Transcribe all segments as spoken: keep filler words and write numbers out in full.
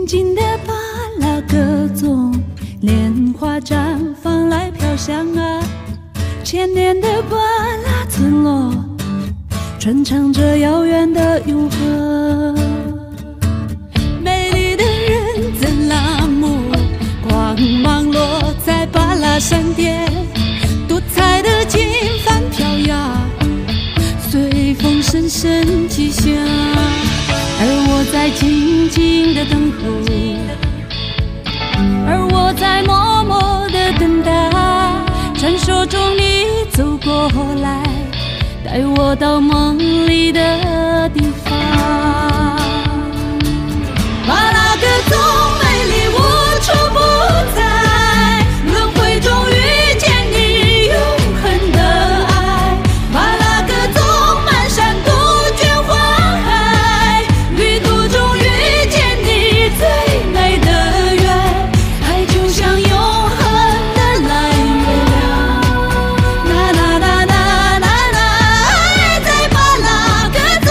静静地把那歌颂，莲花绽放来飘香啊，千年的巴拉村落，传唱着遥远的永恒。美丽的人怎拉木，光芒落在巴拉山巅，多彩的金帆飘扬，随风声声起响。而我在静静的等候，而我在默默的等待，传说中你走过来，带我到梦里的地方。巴拉歌颂美丽无处不在，轮回中遇见你永恒的爱。巴拉歌颂满山杜鹃花海，旅途中遇见你最美的缘，爱就像永恒的蓝月亮。啦啦啦啦啦啦，爱在巴拉歌颂。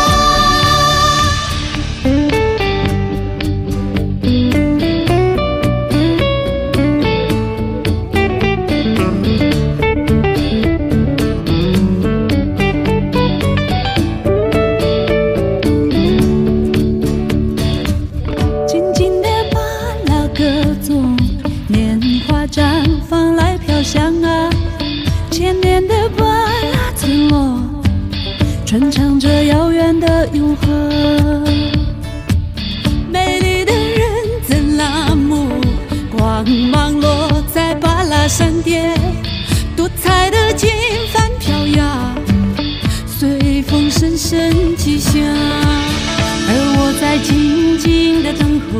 静静地把那歌颂，莲花绽放来飘香啊，千年的巴拉村落，传唱着遥远的永恒。美丽的人怎拉木，光芒落在巴拉山巅，多彩的金帆飘扬，随风声声起响。而我在静静的等候，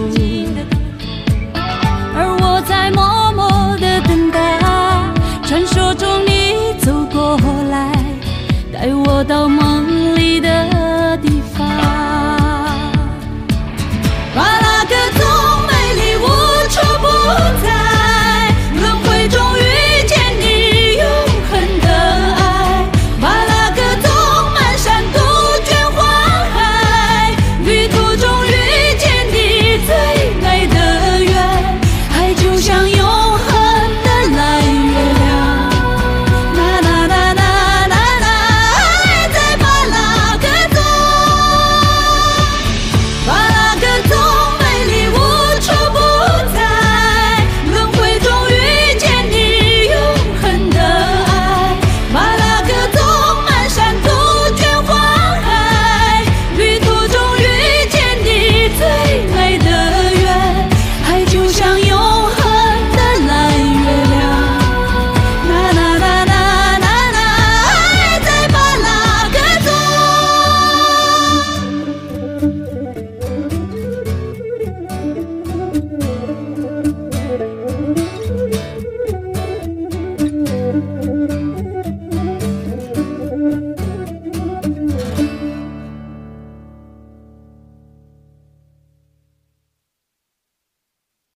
而我在默默的等待，传说中你走过来，带我到梦